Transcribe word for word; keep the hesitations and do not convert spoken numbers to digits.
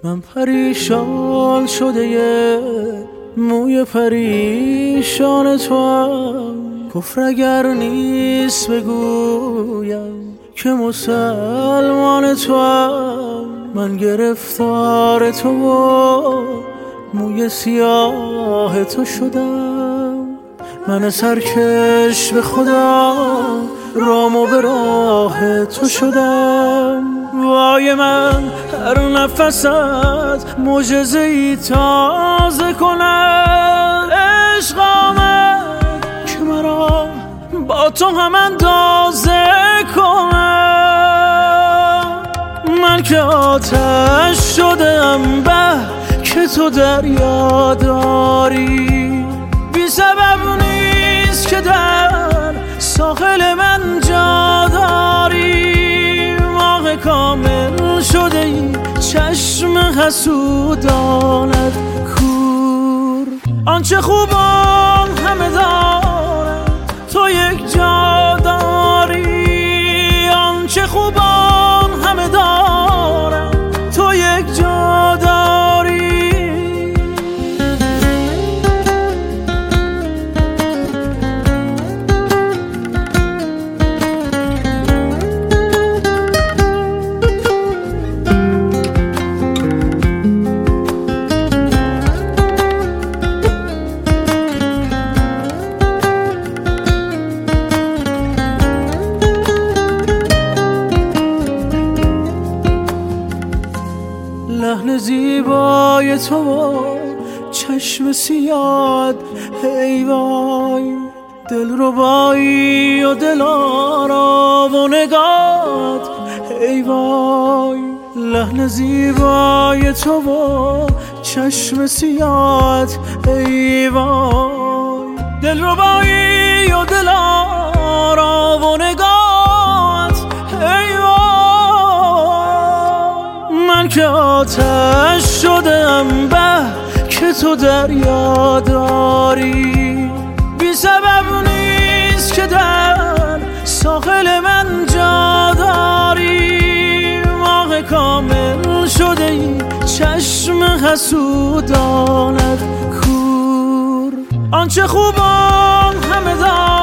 من پریشان شده یه موی پریشان تو هم، کفر اگر نیست بگویم که مسلمان تو هم. من گرفتار تو و موی سیاه تو شدم، من سرکش به خدا رام و به راه تو شدم. وای من هر نفست معجزه‌ای تازه کند، عشق آمد که مرا با تو هم اندازه کند. من که آتش شدم به که تو دریا داری، بی سبب نیست که در ساحل من جا داری. ماه کامل شده ای چشم حسودانت کور، آنچه خوبان همه دارن تو یک جا داری، آنچه خوبان همه دارن تو یک جا داری. لحن زیبای تو چشم سیاد، ای وای دلربایی و دلارا و نگات، ای وای لحن زیبای تو چشم سیاد، ای وای دلربایی و دلارا و نگات، ای وای. من که آتش شدم به که تو دریا داری، بی سبب نیست که در ساحل من جا داری. ماه کامل شده ای چشم حسودانت کور، آنچه خوبان همه دار